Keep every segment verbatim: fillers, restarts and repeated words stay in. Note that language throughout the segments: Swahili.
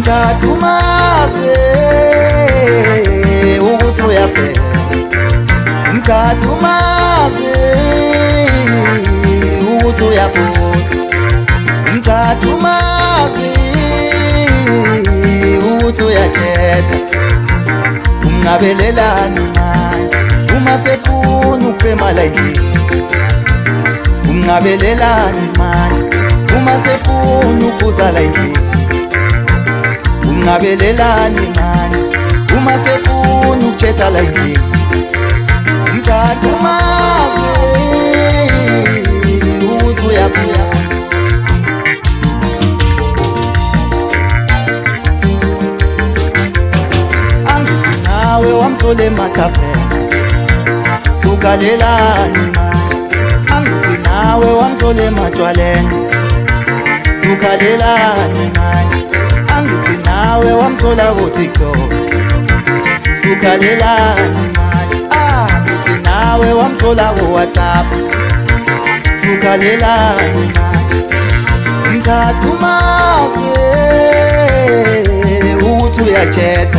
Mthathu maze ukuthi uyaphela, Mthathu maze ukuthi uyaphuza, Mthathu maze ukuthi uyakhetha. Ungabelelani manje uma sefuna ukubhema la endlini, ungabelelani manje uma sefuna ukuza la endlini, ungabelelani manje uma sefuna ukuthetha la endlini. Mthathu maze ukuthi uyaphuza, angithi nawe wamthole emathafeni, sukalelani manje. Angithi nawe wamthole emadwaleni, sukhalelani manje. Angithi nawe wamthola ku TikTok, sukhalelani manje. Angithi nawe wamthola ku WhatsApp, sukhalelani manje. Mthathu maze ukuthi uyakhetha,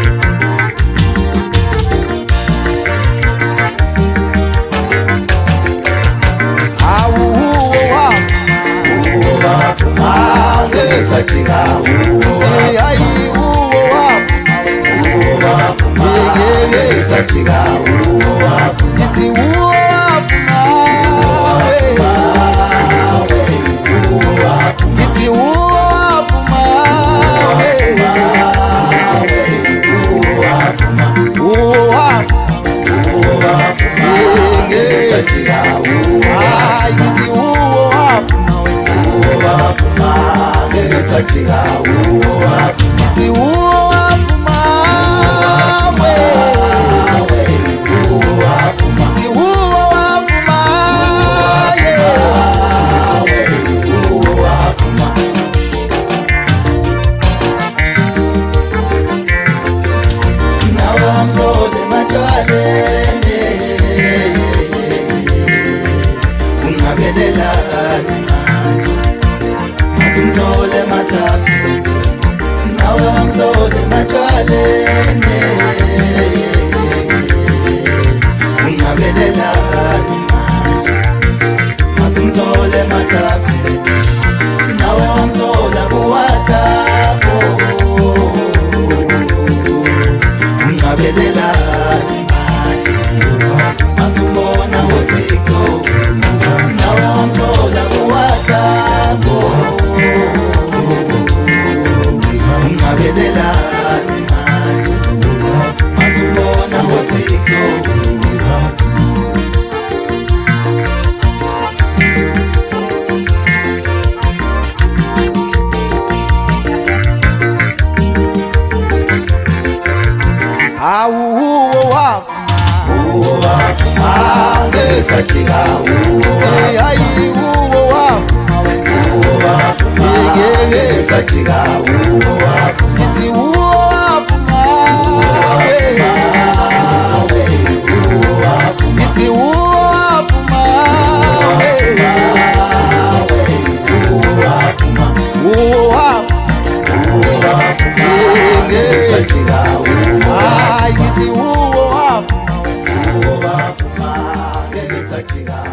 Asimthole emathafeni, nawe wamthole emadwaleni, ungabelelani manje. Asimthole emathafeni, nawe wamthola ku WhatsApp, ungabelelani manje. Asimbona ku TikTok, nawe wamthola ku WhatsApp, ungabelelani manje. Asimbona ku TikTok, awu uwo wafuna, uwo wafuna ngesakhiga, uwo hayi uwo wafuna wena, uwo wafuna ngesakhiga, uwo wafuna ngithi uwo wafuna, ngithi uwo wafuna, uwo wafuna ngesakhiga, hayi ngithi uwo wafuna, uwo wafuna ngesakhiga.